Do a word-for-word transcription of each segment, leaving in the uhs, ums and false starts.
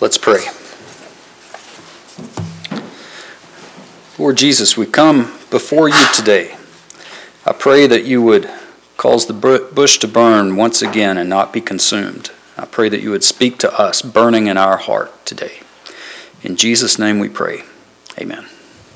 Let's pray. Lord Jesus, we come before you today. I pray that you would cause the bush to burn once again and not be consumed. I pray that you would speak to us, burning in our heart today. In Jesus' name we pray. Amen.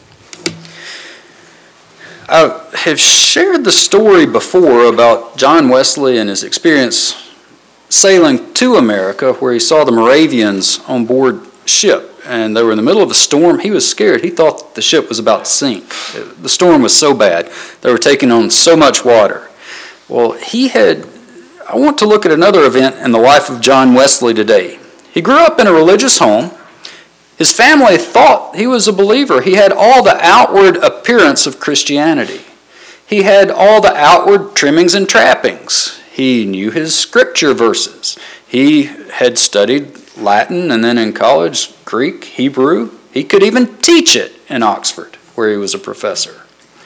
I have shared the story before about John Wesley and his experience sailing to America, where he saw the Moravians on board ship, and they were in the middle of a storm. He was scared. He thought the ship was about to sink. The storm was so bad. They were taking on so much water. Well, he had, I want to look at another event in the life of John Wesley today. He grew up in a religious home. His family thought he was a believer. He had all the outward appearance of Christianity. He had all the outward trimmings and trappings. He knew his scripture verses. He had studied Latin and then in college, Greek, Hebrew. He could even teach it in Oxford, where he was a professor.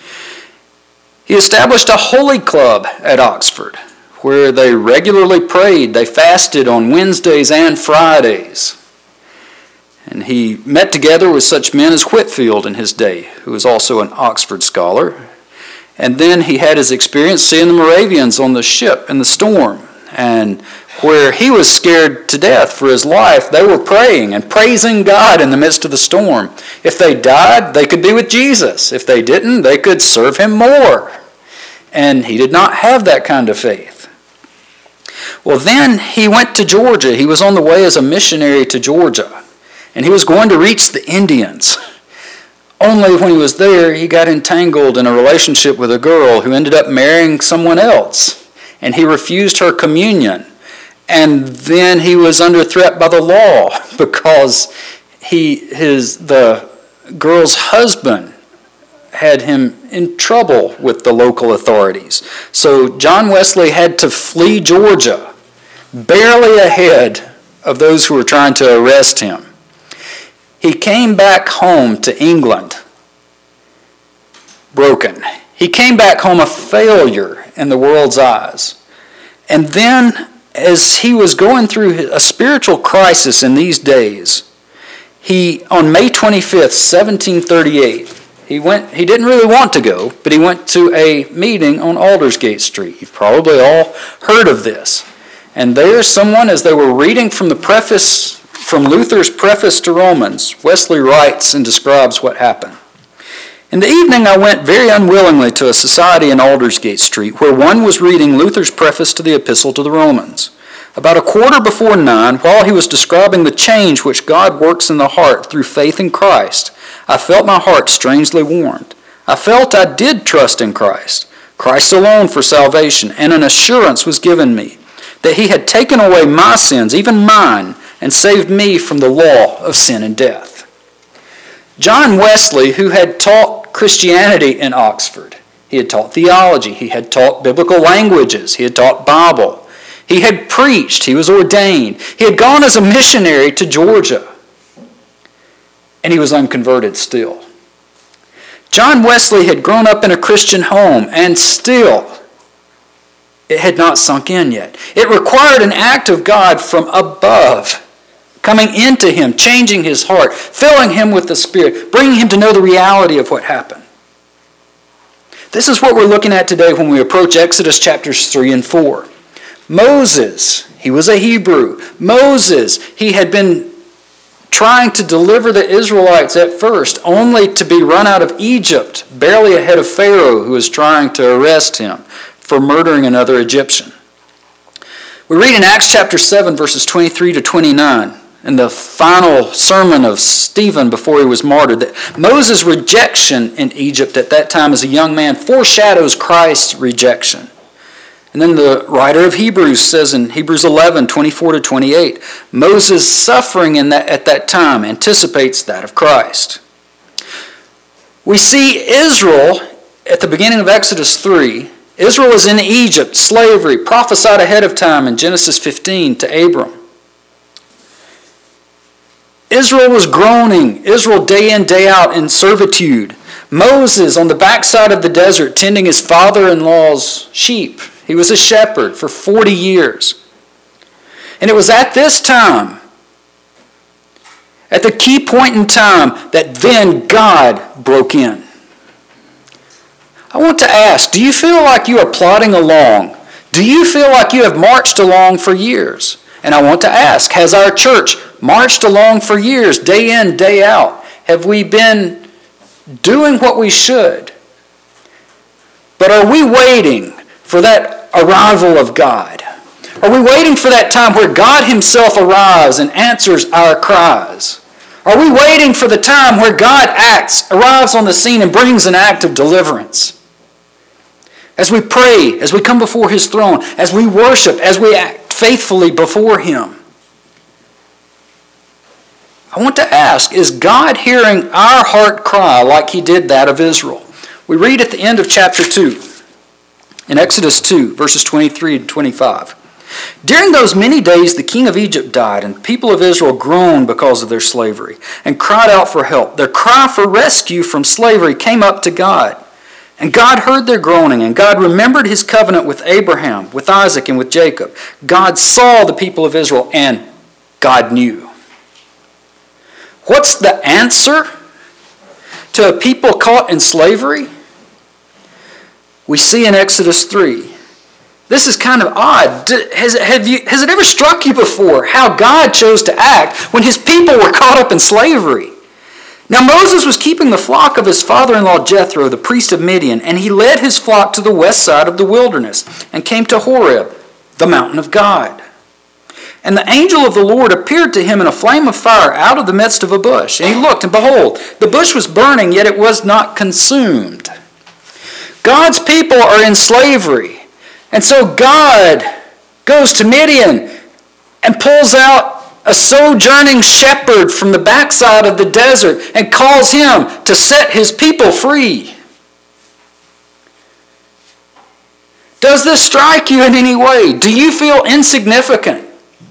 He established a holy club at Oxford, where they regularly prayed. They fasted on Wednesdays and Fridays. And he met together with such men as Whitefield in his day, who was also an Oxford scholar. And then he had his experience seeing the Moravians on the ship in the storm. And where he was scared to death for his life, they were praying and praising God in the midst of the storm. If they died, they could be with Jesus. If they didn't, they could serve him more. And he did not have that kind of faith. Well, then he went to Georgia. He was on the way as a missionary to Georgia. And he was going to reach the Indians. Only when he was there, he got entangled in a relationship with a girl who ended up marrying someone else. And he refused her communion. And then he was under threat by the law because he, his, the girl's husband had him in trouble with the local authorities. So John Wesley had to flee Georgia, barely ahead of those who were trying to arrest him. He came back home to England broken. He came back home a failure in the world's eyes. And then, as he was going through a spiritual crisis in these days, he, on May twenty-fifth, seventeen thirty-eight, he went. He didn't really want to go, but he went to a meeting on Aldersgate Street. You've probably all heard of this. And there, someone, as they were reading from the preface, from Luther's preface to Romans, Wesley writes and describes what happened. In the evening, I went very unwillingly to a society in Aldersgate Street, where one was reading Luther's preface to the Epistle to the Romans. About a quarter before nine, while he was describing the change which God works in the heart through faith in Christ, I felt my heart strangely warmed. I felt I did trust in Christ, Christ alone for salvation, and an assurance was given me that he had taken away my sins, even mine, and saved me from the law of sin and death. John Wesley, who had taught Christianity in Oxford, he had taught theology, he had taught biblical languages, he had taught Bible, he had preached, he was ordained, he had gone as a missionary to Georgia, and he was unconverted still. John Wesley had grown up in a Christian home, and still it had not sunk in yet. It required an act of God from above, coming into him, changing his heart, filling him with the Spirit, bringing him to know the reality of what happened. This is what we're looking at today when we approach Exodus chapters three and four. Moses, he was a Hebrew. Moses, he had been trying to deliver the Israelites at first, only to be run out of Egypt, barely ahead of Pharaoh, who was trying to arrest him for murdering another Egyptian. We read in Acts chapter seven, verses twenty-three to twenty-nine, in the final sermon of Stephen before he was martyred, that Moses' rejection in Egypt at that time as a young man foreshadows Christ's rejection. And then the writer of Hebrews says in Hebrews eleven, twenty-four to twenty-eight, Moses' suffering in that, at that time anticipates that of Christ. We see Israel at the beginning of Exodus three. Israel is in Egypt, slavery, prophesied ahead of time in Genesis fifteen to Abram. Israel was groaning, Israel day in, day out in servitude. Moses on the backside of the desert tending his father-in-law's sheep. He was a shepherd for forty years. And it was at this time at the key point in time that then God broke in. I want to ask, do you feel like you are plodding along? Do you feel like you have marched along for years? And I want to ask, has our church marched along for years, day in, day out? Have we been doing what we should? But are we waiting for that arrival of God? Are we waiting for that time where God himself arrives and answers our cries? Are we waiting for the time where God acts, arrives on the scene and brings an act of deliverance? As we pray, as we come before his throne, as we worship, as we act faithfully before him. I want to ask, is God hearing our heart cry like he did that of Israel? We read at the end of chapter two, in Exodus two, verses twenty-three and twenty-five. During those many days the king of Egypt died, and the people of Israel groaned because of their slavery, and cried out for help. Their cry for rescue from slavery came up to God. And God heard their groaning, and God remembered his covenant with Abraham, with Isaac, and with Jacob. God saw the people of Israel, and God knew. What's the answer to a people caught in slavery? We see in Exodus three. This is kind of odd. Has, have you, has it ever struck you before how God chose to act when his people were caught up in slavery? Now Moses was keeping the flock of his father-in-law Jethro, the priest of Midian, and he led his flock to the west side of the wilderness and came to Horeb, the mountain of God. And the angel of the Lord appeared to him in a flame of fire out of the midst of a bush. And he looked, and behold, the bush was burning, yet it was not consumed. God's people are in slavery. And so God goes to Midian and pulls out a sojourning shepherd from the backside of the desert and calls him to set his people free. Does this strike you in any way? Do you feel insignificant?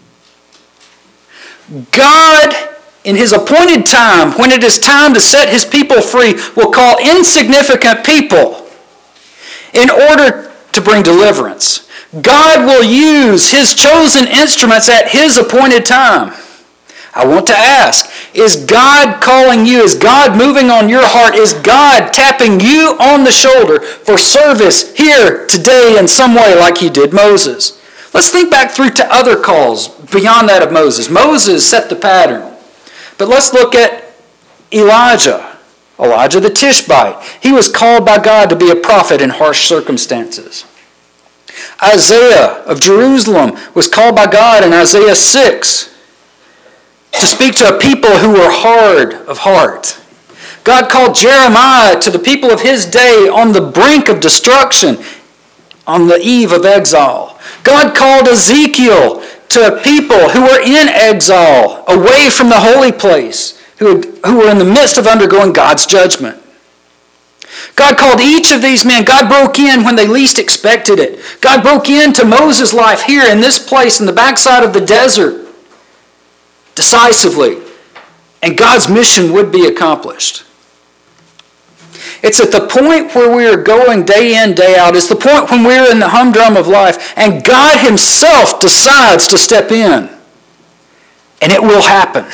God, in his appointed time, when it is time to set his people free, will call insignificant people in order to bring deliverance. God will use his chosen instruments at his appointed time. I want to ask, is God calling you? Is God moving on your heart? Is God tapping you on the shoulder for service here today in some way like he did Moses? Let's think back through to other calls beyond that of Moses. Moses set the pattern. But let's look at Elijah. Elijah the Tishbite. He was called by God to be a prophet in harsh circumstances. Isaiah of Jerusalem was called by God in Isaiah six to speak to a people who were hard of heart. God called Jeremiah to the people of his day on the brink of destruction, on the eve of exile. God called Ezekiel to a people who were in exile, away from the holy place, who, who were in the midst of undergoing God's judgment. God called each of these men. God broke in when they least expected it. God broke into Moses' life here in this place in the backside of the desert decisively. And God's mission would be accomplished. It's at the point where we are going day in, day out. It's the point when we're in the humdrum of life and God himself decides to step in. And it will happen.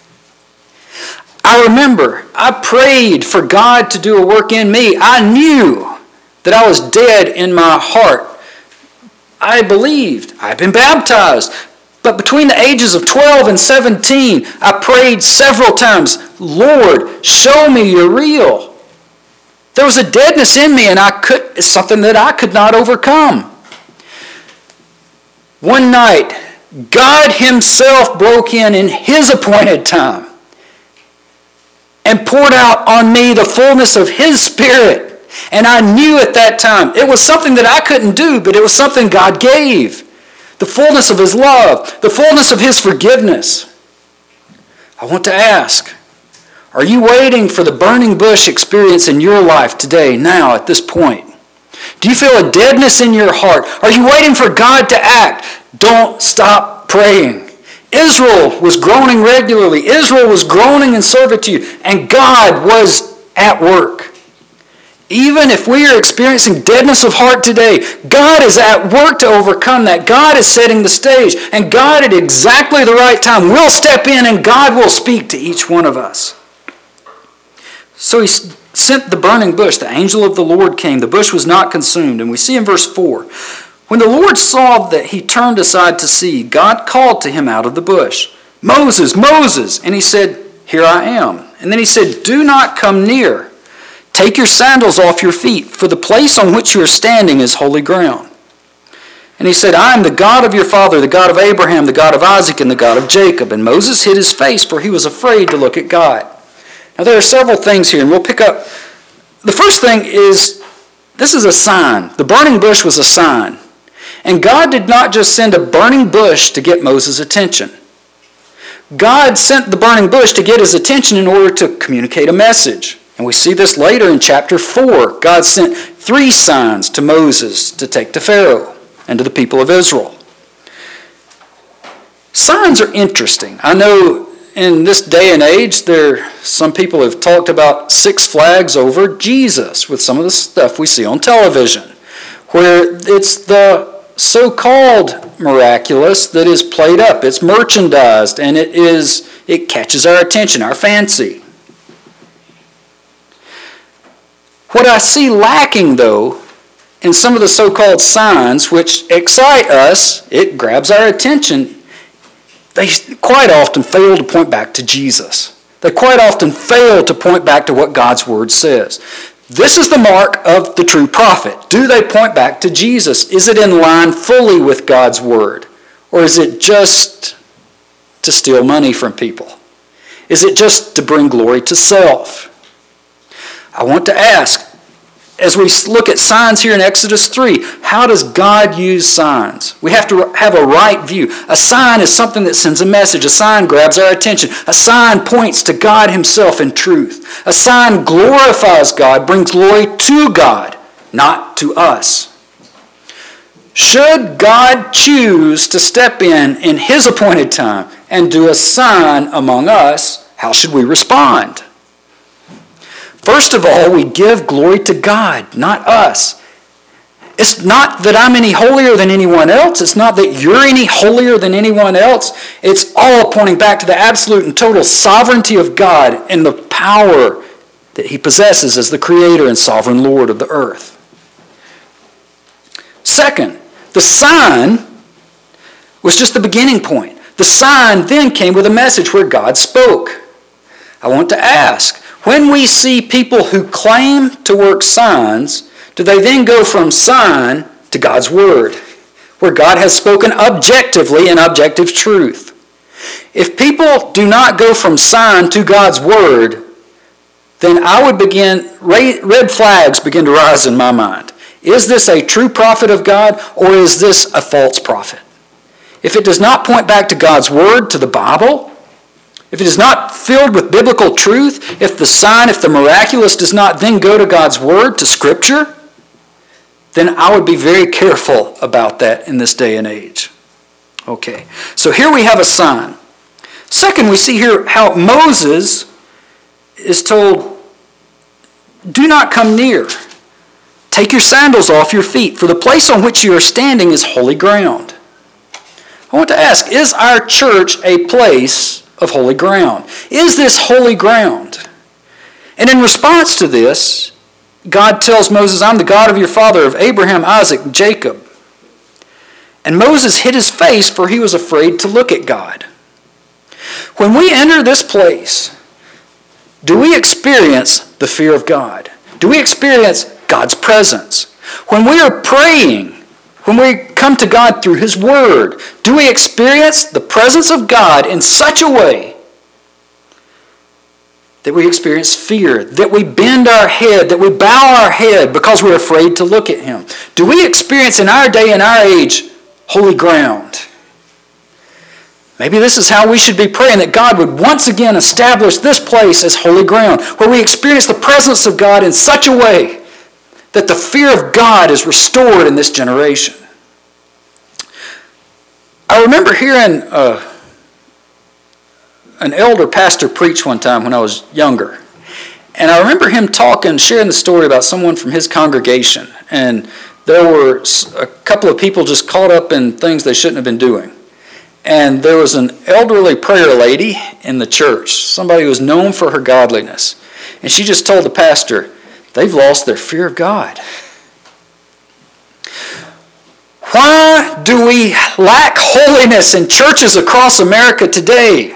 I remember I prayed for God to do a work in me. I knew that I was dead in my heart. I believed. I'd been baptized. But between the ages of twelve and seventeen, I prayed several times, Lord, show me you're real. There was a deadness in me and I could, it's something that I could not overcome. One night, God himself broke in in his appointed time and poured out on me the fullness of his Spirit. And I knew at that time, it was something that I couldn't do, but it was something God gave. The fullness of his love, the fullness of his forgiveness. I want to ask, are you waiting for the burning bush experience in your life today, now, at this point? Do you feel a deadness in your heart? Are you waiting for God to act? Don't stop praying. Israel was groaning regularly. Israel was groaning in servitude, and God was at work. Even if we are experiencing deadness of heart today, God is at work to overcome that. God is setting the stage, and God at exactly the right time will step in and God will speak to each one of us. So he sent the burning bush. The angel of the Lord came. The bush was not consumed. And we see in verse four, when the Lord saw that he turned aside to see, God called to him out of the bush, Moses, Moses. And he said, here I am. And then he said, do not come near. Take your sandals off your feet, for the place on which you are standing is holy ground. And he said, I am the God of your father, the God of Abraham, the God of Isaac, and the God of Jacob. And Moses hid his face, for he was afraid to look at God. Now there are several things here, and we'll pick up. The first thing is, this is a sign. The burning bush was a sign. And God did not just send a burning bush to get Moses' attention. God sent the burning bush to get his attention in order to communicate a message. And we see this later in chapter four. God sent three signs to Moses to take to Pharaoh and to the people of Israel. Signs are interesting. I know in this day and age, there some people have talked about Six Flags over Jesus with some of the stuff we see on television, where it's the so-called miraculous that is played up. It's merchandised, and it is it catches our attention, our fancy. What I see lacking, though, in some of the so-called signs which excite us, it grabs our attention, they quite often fail to point back to Jesus. They quite often fail to point back to what God's Word says. This is the mark of the true prophet. Do they point back to Jesus? Is it in line fully with God's Word? Or is it just to steal money from people? Is it just to bring glory to self? I want to ask, as we look at signs here in Exodus three, how does God use signs? We have to have a right view. A sign is something that sends a message. A sign grabs our attention. A sign points to God himself in truth. A sign glorifies God, brings glory to God, not to us. Should God choose to step in in his appointed time and do a sign among us, how should we respond? First of all, we give glory to God, not us. It's not that I'm any holier than anyone else. It's not that you're any holier than anyone else. It's all pointing back to the absolute and total sovereignty of God and the power that he possesses as the creator and sovereign Lord of the earth. Second, the sign was just the beginning point. The sign then came with a message where God spoke. I want to ask, when we see people who claim to work signs, do they then go from sign to God's Word, where God has spoken objectively in objective truth? If people do not go from sign to God's Word, then I would begin, red flags begin to rise in my mind. Is this a true prophet of God, or is this a false prophet? If it does not point back to God's Word, to the Bible, if it is not filled with biblical truth, if the sign, if the miraculous does not then go to God's Word, to Scripture, then I would be very careful about that in this day and age. Okay, so here we have a sign. Second, we see here how Moses is told, do not come near. Take your sandals off your feet, for the place on which you are standing is holy ground. I want to ask, is our church a place of holy ground? Is this holy ground? And in response to this, God tells Moses, I'm the God of your father, of Abraham, Isaac, and Jacob. And Moses hid his face, for he was afraid to look at God. When we enter this place, do we experience the fear of God? Do we experience God's presence? When we are praying, when we come to God through his Word, do we experience the presence of God in such a way that we experience fear, that we bend our head, that we bow our head because we're afraid to look at him? Do we experience in our day and our age holy ground? Maybe this is how we should be praying, that God would once again establish this place as holy ground, where we experience the presence of God in such a way that the fear of God is restored in this generation. I remember hearing uh, an elder pastor preach one time when I was younger. And I remember him talking, sharing the story about someone from his congregation. And there were a couple of people just caught up in things they shouldn't have been doing. And there was an elderly prayer lady in the church, somebody who was known for her godliness. And she just told the pastor, they've lost their fear of God. Why do we lack holiness in churches across America today?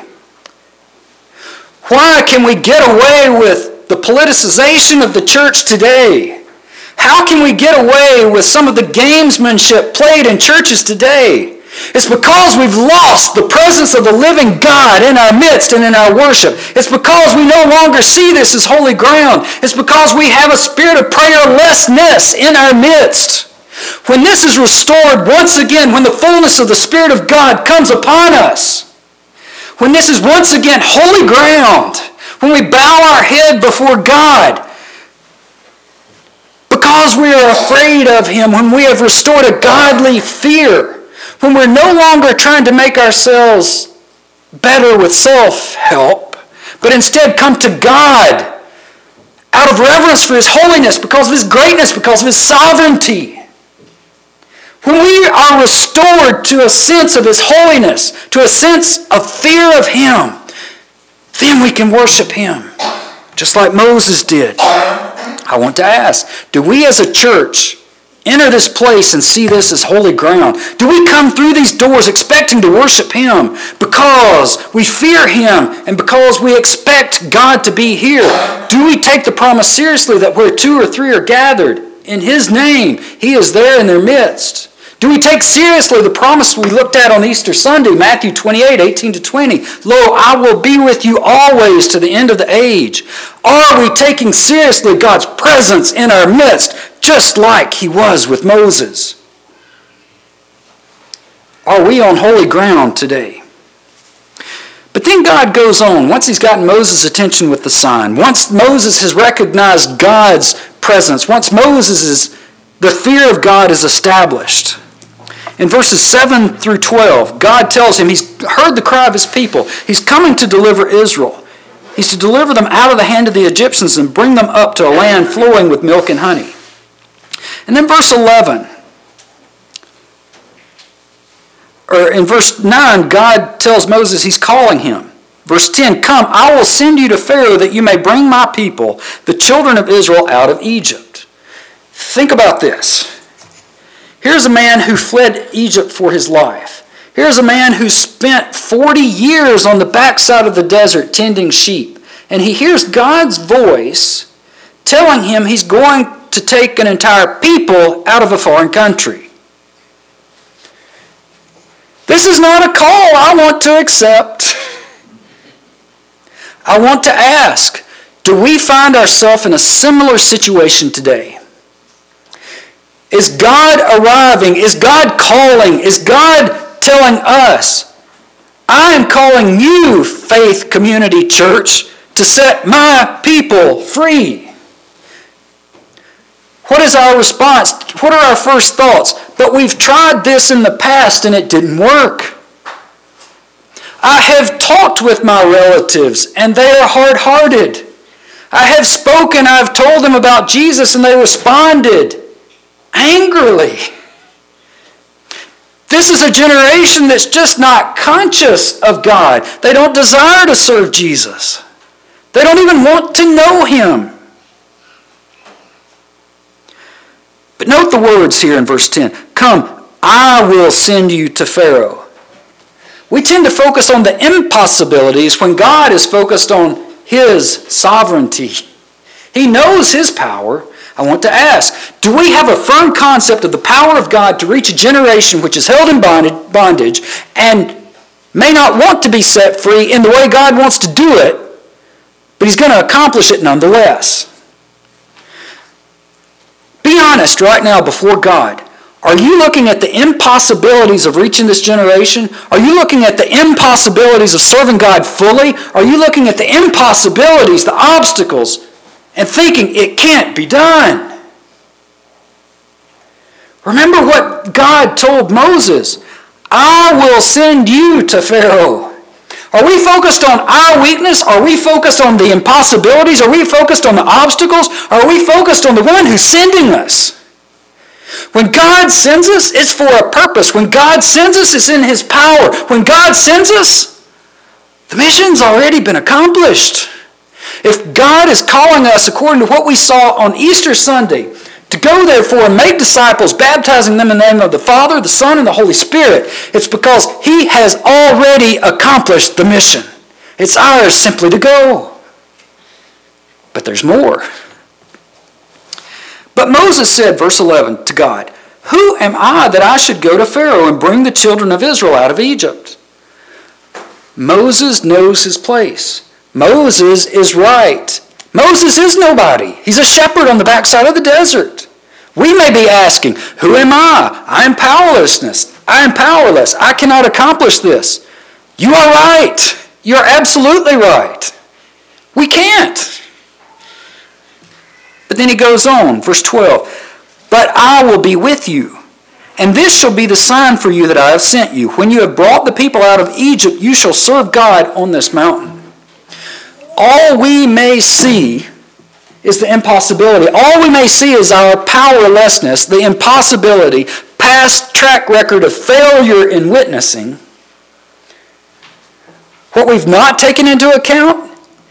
Why can we get away with the politicization of the church today? How can we get away with some of the gamesmanship played in churches today? It's because we've lost the presence of the living God in our midst and in our worship. It's because we no longer see this as holy ground. It's because we have a spirit of prayerlessness in our midst. When this is restored once again, when the fullness of the Spirit of God comes upon us, when this is once again holy ground, when we bow our head before God, because we are afraid of Him, when we have restored a godly fear, when we're no longer trying to make ourselves better with self-help, but instead come to God out of reverence for His holiness, because of His greatness, because of His sovereignty. When we are restored to a sense of His holiness, to a sense of fear of Him, then we can worship Him, just like Moses did. I want to ask, do we as a church enter this place and see this as holy ground? Do we come through these doors expecting to worship Him because we fear Him and because we expect God to be here? Do we take the promise seriously that where two or three are gathered in His name, He is there in their midst? Do we take seriously the promise we looked at on Easter Sunday, Matthew twenty-eight, eighteen to twenty? Lo, I will be with you always to the end of the age. Are we taking seriously God's presence in our midst, just like He was with Moses? Are we on holy ground today? But then God goes on. Once He's gotten Moses' attention with the sign, once Moses has recognized God's presence, once Moses is, the fear of God is established. In verses seven through twelve, God tells him He's heard the cry of His people. He's coming to deliver Israel. He's to deliver them out of the hand of the Egyptians and bring them up to a land flowing with milk and honey. And then verse eleven, or in verse nine, God tells Moses He's calling him. Verse ten, come, I will send you to Pharaoh that you may bring my people, the children of Israel, out of Egypt. Think about this. Here's a man who fled Egypt for his life. Here's a man who spent forty years on the backside of the desert tending sheep. And he hears God's voice telling him He's going to take an entire people out of a foreign country. This is not a call I want to accept. I want to ask, do we find ourselves in a similar situation today? Is God arriving? Is God calling? Is God telling us, I am calling you, Faith Community Church, to set my people free? What is our response? What are our first thoughts? But we've tried this in the past and it didn't work. I have talked with my relatives and they are hard-hearted. I have spoken, I've told them about Jesus and they responded angrily. This is a generation that's just not conscious of God. They don't desire to serve Jesus. They don't even want to know Him. But note the words here in verse ten. Come, I will send you to Pharaoh. We tend to focus on the impossibilities when God is focused on His sovereignty. He knows His power. I want to ask, do we have a firm concept of the power of God to reach a generation which is held in bondage and may not want to be set free in the way God wants to do it, but He's going to accomplish it nonetheless? Be honest right now before God. Are you looking at the impossibilities of reaching this generation? Are you looking at the impossibilities of serving God fully? Are you looking at the impossibilities, the obstacles, and thinking it can't be done? Remember what God told Moses. I will send you to Pharaoh. Are we focused on our weakness? Are we focused on the impossibilities? Are we focused on the obstacles? Are we focused on the one who's sending us? When God sends us, it's for a purpose. When God sends us, it's in His power. When God sends us, the mission's already been accomplished. If God is calling us, according to what we saw on Easter Sunday, to go therefore and make disciples, baptizing them in the name of the Father, the Son, and the Holy Spirit, it's because He has already accomplished the mission. It's ours simply to go. But there's more. But Moses said, verse eleven, to God, "Who am I that I should go to Pharaoh and bring the children of Israel out of Egypt?" Moses knows his place. Moses is right. Moses is nobody. He's a shepherd on the backside of the desert. We may be asking, who am I? I am powerlessness. I am powerless. I cannot accomplish this. You are right. You're absolutely right. We can't. But then he goes on, verse twelve, "But I will be with you, and this shall be the sign for you that I have sent you. When you have brought the people out of Egypt, you shall serve God on this mountain." All we may see is the impossibility. All we may see is our powerlessness, the impossibility, past track record of failure in witnessing. What we've not taken into account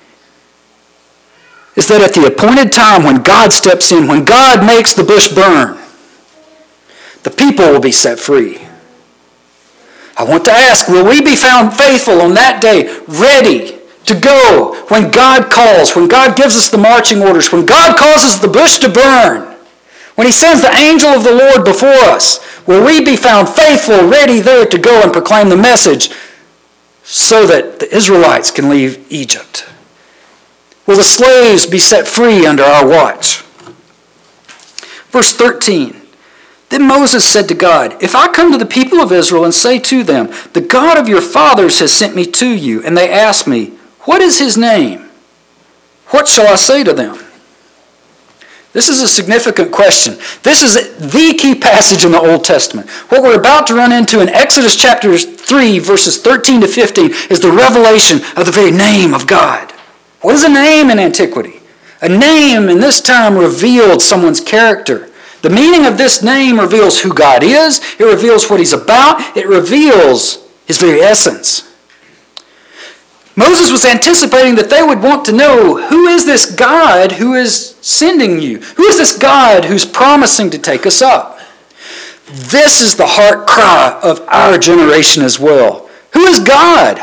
is that at the appointed time when God steps in, when God makes the bush burn, the people will be set free. I want to ask, will we be found faithful on that day, ready to go when God calls, when God gives us the marching orders, when God causes the bush to burn, when He sends the angel of the Lord before us? Will we be found faithful, ready there to go and proclaim the message so that the Israelites can leave Egypt? Will the slaves be set free under our watch? Verse thirteen, "Then Moses said to God, if I come to the people of Israel and say to them, the God of your fathers has sent me to you, and they ask me, what is His name? What shall I say to them?" This is a significant question. This is the key passage in the Old Testament. What we're about to run into in Exodus chapter three, verses thirteen to fifteen, is the revelation of the very name of God. What is a name in antiquity? A name in this time revealed someone's character. The meaning of this name reveals who God is. It reveals what He's about. It reveals His very essence. Moses was anticipating that they would want to know, who is this God who is sending you? Who is this God who's promising to take us up? This is the heart cry of our generation as well. Who is God?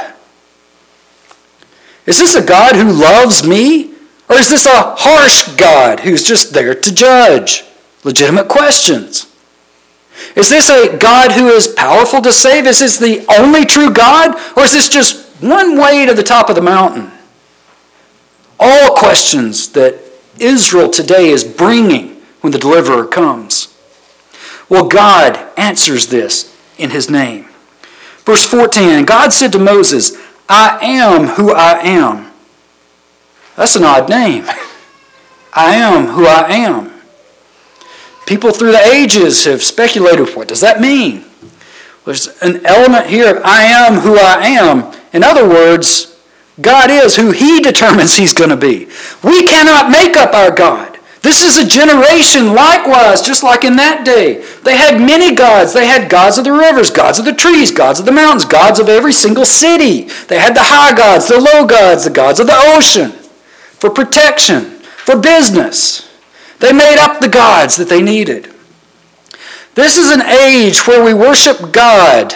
Is this a God who loves me? Or is this a harsh God who's just there to judge? Legitimate questions. Is this a God who is powerful to save? Is this the only true God? Or is this just one way to the top of the mountain? All questions that Israel today is bringing when the deliverer comes. Well, God answers this in His name. Verse fourteen, "And God said to Moses, I am who I am." That's an odd name. I am who I am. People through the ages have speculated, what does that mean? There's an element here of I am who I am. In other words, God is who He determines He's going to be. We cannot make up our God. This is a generation likewise, just like in that day. They had many gods. They had gods of the rivers, gods of the trees, gods of the mountains, gods of every single city. They had the high gods, the low gods, the gods of the ocean for protection, for business. They made up the gods that they needed. This is an age where we worship God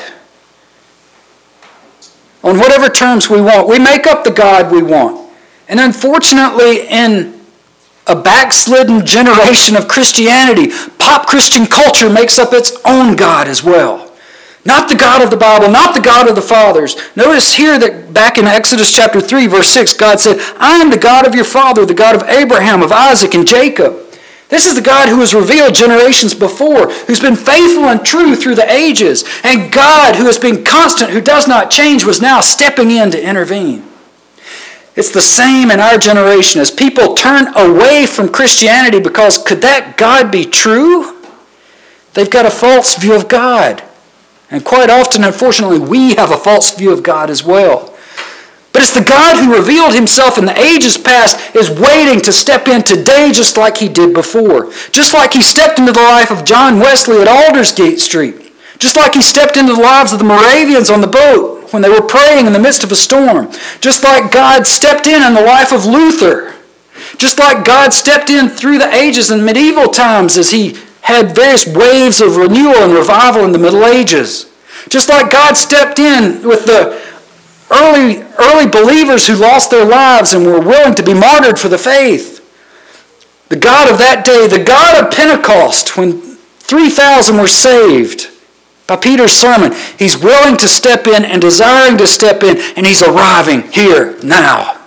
on whatever terms we want. We make up the God we want. And unfortunately, in a backslidden generation of Christianity, pop Christian culture makes up its own God as well. Not the God of the Bible, not the God of the fathers. Notice here that back in Exodus chapter three, verse six, God said, I am the God of your father, the God of Abraham, of Isaac, and Jacob. This is the God who was revealed generations before, who's been faithful and true through the ages. And God, who has been constant, who does not change, was now stepping in to intervene. It's the same in our generation. As people turn away from Christianity because could that God be true? They've got a false view of God. And quite often, unfortunately, we have a false view of God as well. But it's the God who revealed himself in the ages past is waiting to step in today just like he did before. Just like he stepped into the life of John Wesley at Aldersgate Street. Just like he stepped into the lives of the Moravians on the boat when they were praying in the midst of a storm. Just like God stepped in in the life of Luther. Just like God stepped in through the ages in medieval times as he had various waves of renewal and revival in the Middle Ages. Just like God stepped in with the early, early believers who lost their lives and were willing to be martyred for the faith. The God of that day, the God of Pentecost, when three thousand were saved by Peter's sermon, he's willing to step in and desiring to step in, and he's arriving here now.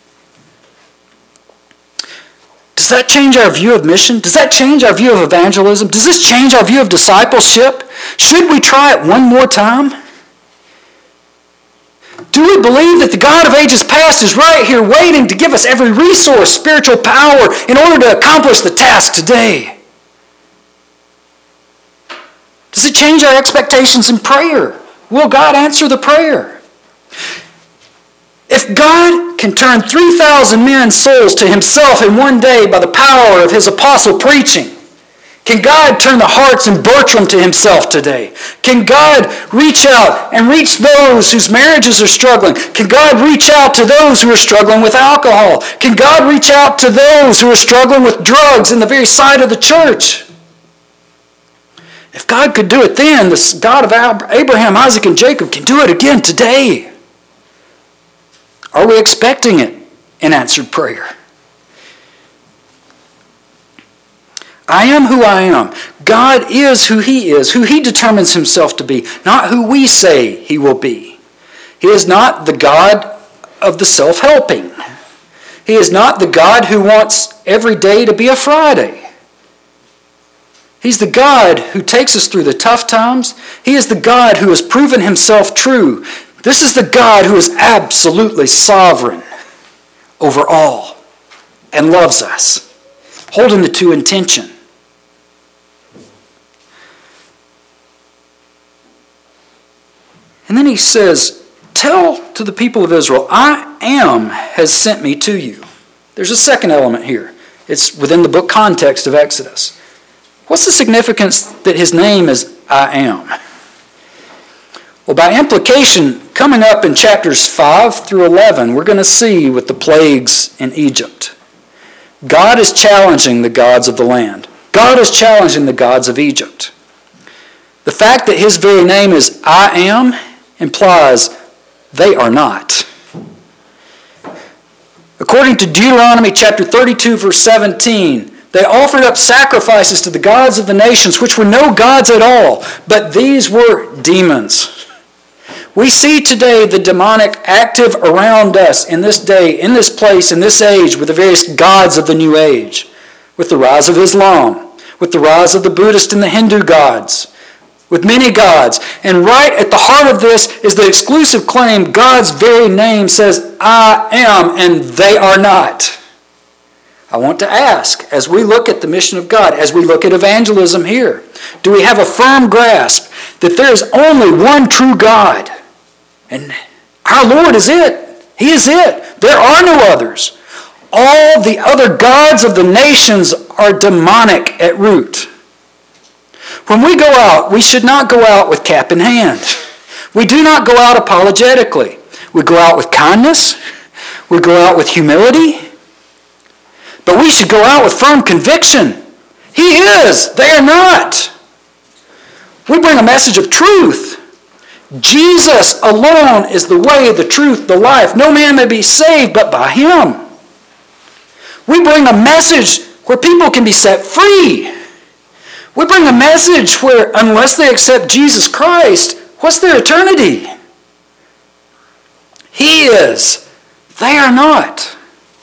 Does that change our view of mission? Does that change our view of evangelism? Does this change our view of discipleship? Should we try it one more time? Do we believe that the God of ages past is right here waiting to give us every resource, spiritual power, in order to accomplish the task today? Does it change our expectations in prayer? Will God answer the prayer? If God can turn three thousand men's souls to himself in one day by the power of his apostle preaching, can God turn the hearts in Bertram to himself today? Can God reach out and reach those whose marriages are struggling? Can God reach out to those who are struggling with alcohol? Can God reach out to those who are struggling with drugs in the very side of the church? If God could do it then, the God of Abraham, Isaac, and Jacob can do it again today. Are we expecting it in answered prayer? I am who I am. God is who he is, who he determines himself to be, not who we say he will be. He is not the God of the self-helping. He is not the God who wants every day to be a Friday. He's the God who takes us through the tough times. He is the God who has proven himself true. This is the God who is absolutely sovereign over all and loves us, holding the two in tension. And then he says, tell to the people of Israel, I am has sent me to you. There's a second element here. It's within the book context of Exodus. What's the significance that his name is I am? Well, by implication, coming up in chapters five through eleven, we're going to see with the plagues in Egypt. God is challenging the gods of the land. God is challenging the gods of Egypt. The fact that his very name is I am implies they are not. According to Deuteronomy chapter thirty-two, verse seventeen, they offered up sacrifices to the gods of the nations, which were no gods at all, but these were demons. We see today the demonic active around us in this day, in this place, in this age, with the various gods of the New Age, with the rise of Islam, with the rise of the Buddhist and the Hindu gods, with many gods. And right at the heart of this is the exclusive claim God's very name says, I am, and they are not. I want to ask, as we look at the mission of God, as we look at evangelism here, do we have a firm grasp that there is only one true God? And our Lord is it. He is it. There are no others. All the other gods of the nations are demonic at root. When we go out, we should not go out with cap in hand. We do not go out apologetically. We go out with kindness. We go out with humility. But we should go out with firm conviction. He is. They are not. We bring a message of truth. Jesus alone is the way, the truth, the life. No man may be saved but by him. We bring a message where people can be set free. We bring a message where unless they accept Jesus Christ, what's their eternity? He is. They are not.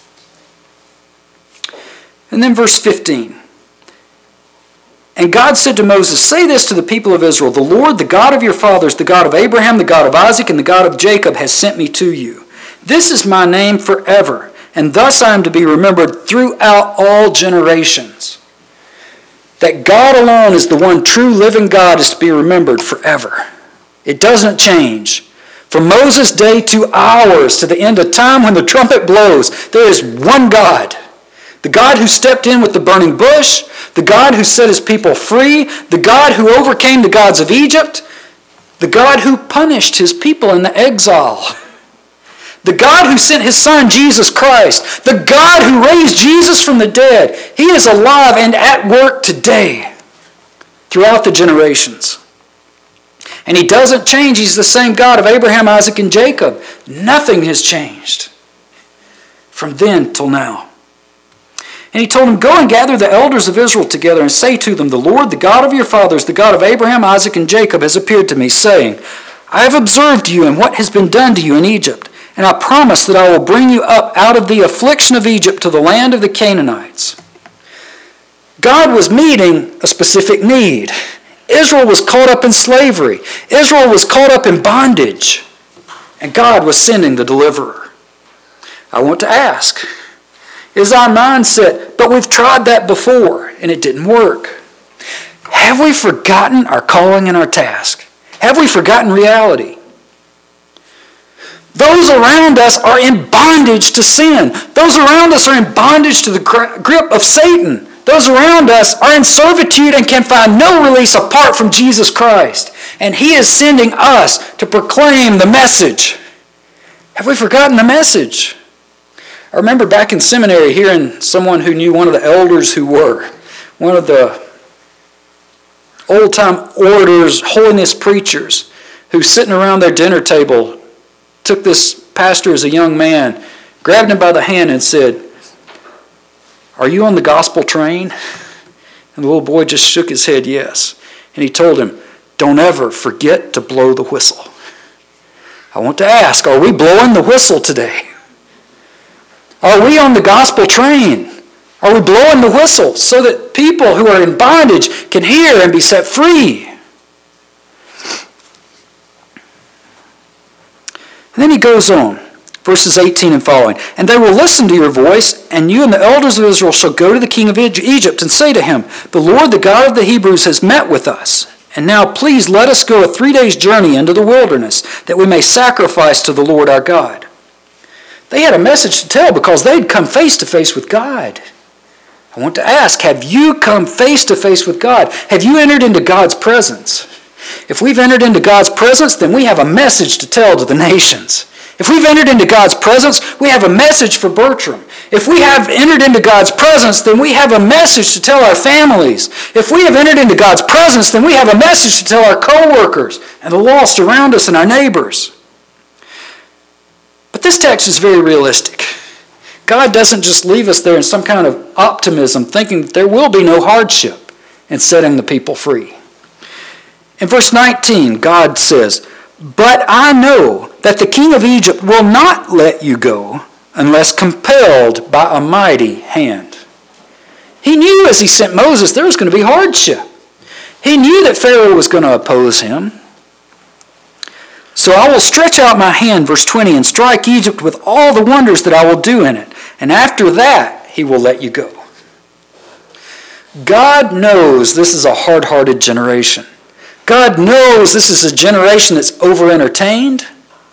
And then verse fifteen. And God said to Moses, say this to the people of Israel, the Lord, the God of your fathers, the God of Abraham, the God of Isaac, and the God of Jacob has sent me to you. This is my name forever, and thus I am to be remembered throughout all generations. That God alone is the one true living God is to be remembered forever. It doesn't change. From Moses' day to ours, to the end of time when the trumpet blows, there is one God. The God who stepped in with the burning bush, the God who set his people free, the God who overcame the gods of Egypt, the God who punished his people in the exile, the God who sent his son Jesus Christ, the God who raised Jesus from the dead. He is alive and at work today throughout the generations. And he doesn't change. He's the same God of Abraham, Isaac, and Jacob. Nothing has changed from then till now. And he told him, go and gather the elders of Israel together and say to them, the Lord, the God of your fathers, the God of Abraham, Isaac, and Jacob, has appeared to me, saying, I have observed you and what has been done to you in Egypt, and I promise that I will bring you up out of the affliction of Egypt to the land of the Canaanites. God was meeting a specific need. Israel was caught up in slavery. Israel was caught up in bondage. And God was sending the deliverer. I want to ask, is our mindset, but we've tried that before and it didn't work. Have we forgotten our calling and our task? Have we forgotten reality? Those around us are in bondage to sin. Those around us are in bondage to the grip of Satan. Those around us are in servitude and can find no release apart from Jesus Christ. And he is sending us to proclaim the message. Have we forgotten the message? I remember back in seminary hearing someone who knew one of the elders who were, one of the old-time orators, holiness preachers, who sitting around their dinner table took this pastor as a young man, grabbed him by the hand and said, are you on the gospel train? And the little boy just shook his head, yes. And he told him, don't ever forget to blow the whistle. I want to ask, are we blowing the whistle today? Are we on the gospel train? Are we blowing the whistle so that people who are in bondage can hear and be set free? And then he goes on, verses eighteen and following. And they will listen to your voice, and you and the elders of Israel shall go to the king of Egypt and say to him, the Lord, the God of the Hebrews, has met with us. And now please let us go a three days journey into the wilderness, that we may sacrifice to the Lord our God. They had a message to tell because they'd come face to face with God. I want to ask, have you come face to face with God? Have you entered into God's presence? If we've entered into God's presence, then we have a message to tell to the nations. If we've entered into God's presence, we have a message for Bertram. If we have entered into God's presence, then we have a message to tell our families. If we have entered into God's presence, then we have a message to tell our co-workers and the lost around us and our neighbors. But this text is very realistic. God doesn't just leave us there in some kind of optimism, thinking that there will be no hardship in setting the people free. In verse nineteen, God says, but I know that the king of Egypt will not let you go unless compelled by a mighty hand. He knew as he sent Moses there was going to be hardship. He knew that Pharaoh was going to oppose him. So I will stretch out my hand, verse twenty, and strike Egypt with all the wonders that I will do in it. And after that, he will let you go. God knows this is a hard-hearted generation. God knows this is a generation that's over-entertained,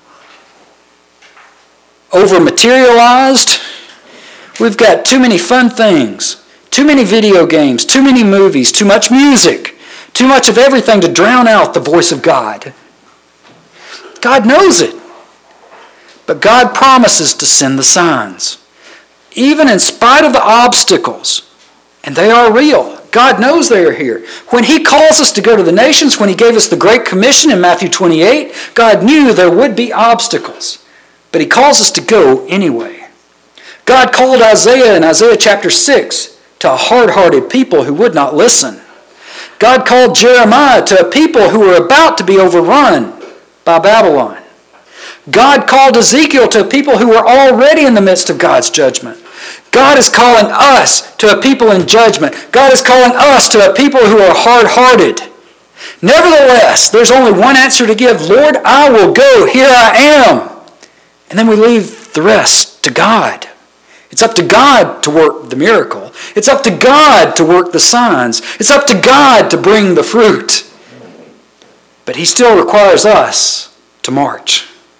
over-materialized. We've got too many fun things, too many video games, too many movies, too much music, too much of everything to drown out the voice of God. God knows it. But God promises to send the signs. Even in spite of the obstacles, and they are real. God knows they are here. When he calls us to go to the nations, when he gave us the Great Commission in Matthew twenty-eight, God knew there would be obstacles. But he calls us to go anyway. God called Isaiah in Isaiah chapter six to a hard-hearted people who would not listen. God called Jeremiah to a people who were about to be overrun by Babylon. God called Ezekiel to a people who were already in the midst of God's judgment. God is calling us to a people in judgment. God is calling us to a people who are hard-hearted. Nevertheless, there's only one answer to give. Lord, I will go. Here I am. And then we leave the rest to God. It's up to God to work the miracle. It's up to God to work the signs. It's up to God to bring the fruit. But he still requires us to march.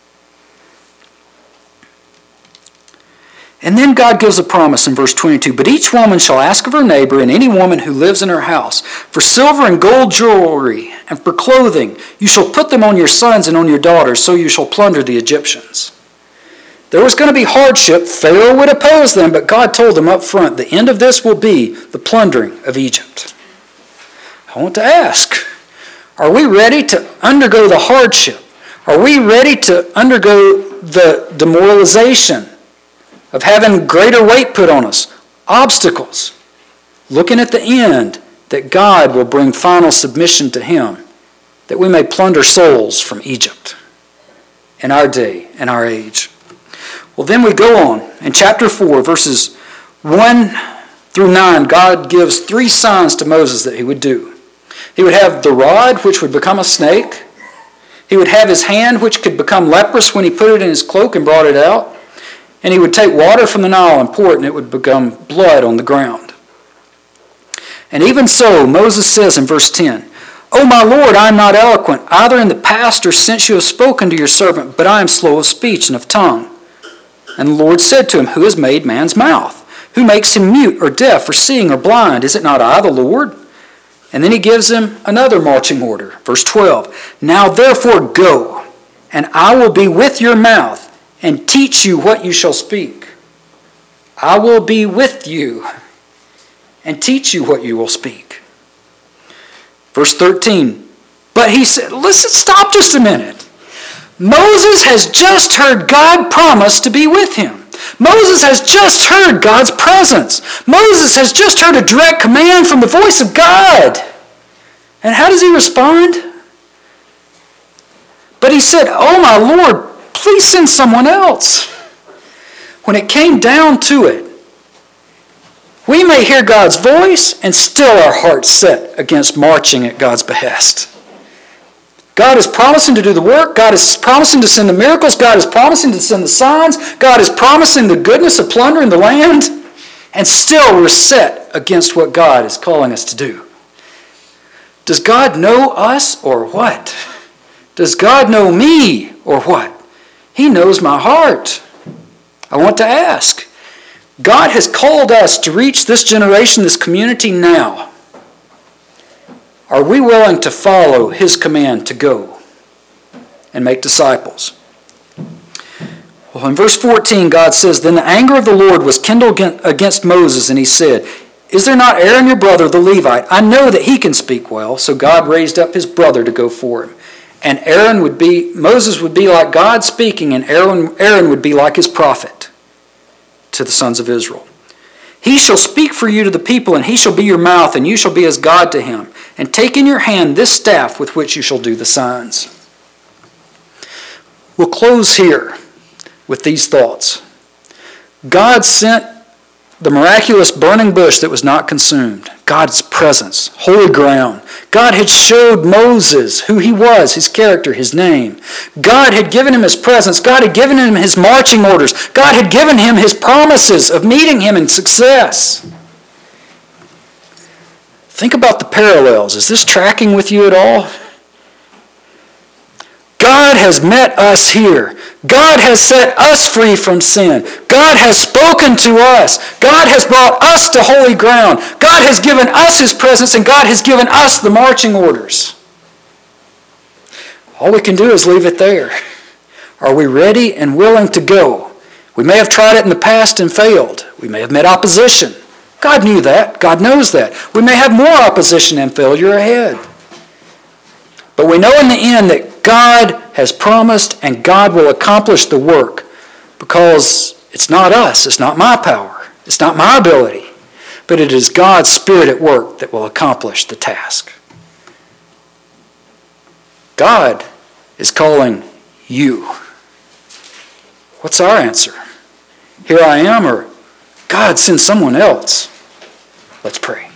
And then God gives a promise in verse twenty-two. But each woman shall ask of her neighbor and any woman who lives in her house for silver and gold jewelry and for clothing. You shall put them on your sons and on your daughters, so you shall plunder the Egyptians. There was going to be hardship. Pharaoh would oppose them, but God told them up front, the end of this will be the plundering of Egypt. I want to ask, are we ready to undergo the hardship? Are we ready to undergo the demoralization of having greater weight put on us? Obstacles. Looking at the end, that God will bring final submission to Him, that we may plunder souls from Egypt in our day and our age. Well, then we go on. In chapter four, verses one through nine, God gives three signs to Moses that he would do. He would have the rod, which would become a snake. He would have his hand, which could become leprous when he put it in his cloak and brought it out. And he would take water from the Nile and pour it, and it would become blood on the ground. And even so, Moses says in verse ten, O my Lord, I am not eloquent, either in the past or since you have spoken to your servant, but I am slow of speech and of tongue. And the Lord said to him, Who has made man's mouth? Who makes him mute or deaf or seeing or blind? Is it not I, the Lord? And then he gives him another marching order. Verse twelve, Now therefore go, and I will be with your mouth, and teach you what you shall speak. I will be with you, and teach you what you will speak. Verse thirteen, But he said, listen, stop just a minute. Moses has just heard God promise to be with him. Moses has just heard God's presence. Moses has just heard a direct command from the voice of God. And how does he respond? But he said, Oh my Lord, please send someone else. When it came down to it, we may hear God's voice and still our hearts set against marching at God's behest. God is promising to do the work. God is promising to send the miracles. God is promising to send the signs. God is promising the goodness of plundering the land. And still we're set against what God is calling us to do. Does God know us or what? Does God know me or what? He knows my heart. I want to ask. God has called us to reach this generation, this community now. Are we willing to follow His command to go and make disciples? Well, in verse fourteen, God says, Then the anger of the Lord was kindled against Moses, and he said, Is there not Aaron your brother, the Levite? I know that he can speak well. So God raised up his brother to go for him. And Aaron would be, Moses would be like God speaking, and Aaron, Aaron would be like his prophet to the sons of Israel. He shall speak for you to the people, and he shall be your mouth, and you shall be as God to him. And take in your hand this staff with which you shall do the signs. We'll close here with these thoughts. God sent the miraculous burning bush that was not consumed. God's presence, holy ground. God had showed Moses who he was, his character, his name. God had given him his presence. God had given him his marching orders. God had given him his promises of meeting him in success. Think about the parallels. Is this tracking with you at all? God has met us here. God has set us free from sin. God has spoken to us. God has brought us to holy ground. God has given us His presence, and God has given us the marching orders. All we can do is leave it there. Are we ready and willing to go? We may have tried it in the past and failed. We may have met opposition. God knew that. God knows that. We may have more opposition and failure ahead. But we know in the end that God has promised and God will accomplish the work, because it's not us, it's not my power, it's not my ability, but it is God's Spirit at work that will accomplish the task. God is calling you. What's our answer? Here I am, or God, send someone else? Let's pray.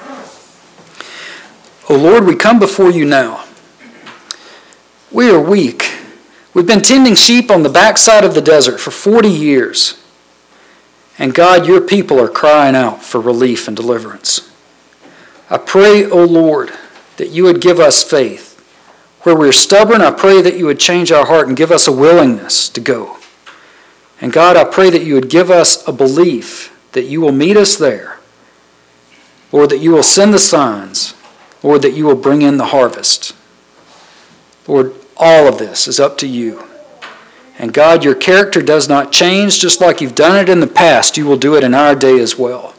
Oh Lord, we come before you now. We are weak. We've been tending sheep on the backside of the desert for forty years. And God, your people are crying out for relief and deliverance. I pray, O Lord, that you would give us faith. Where we're stubborn, I pray that you would change our heart and give us a willingness to go. And God, I pray that you would give us a belief that you will meet us there. Lord, that you will send the signs. Lord, that you will bring in the harvest. Lord, all of this is up to you. And God, your character does not change. Just like you've done it in the past, you will do it in our day as well.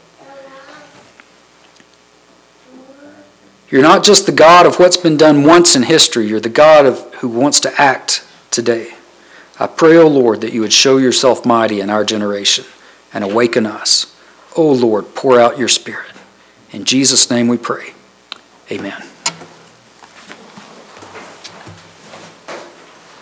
You're not just the God of what's been done once in history. You're the God of who wants to act today. I pray, O Lord, that you would show yourself mighty in our generation and awaken us. O Lord, pour out your Spirit. In Jesus' name we pray. Amen.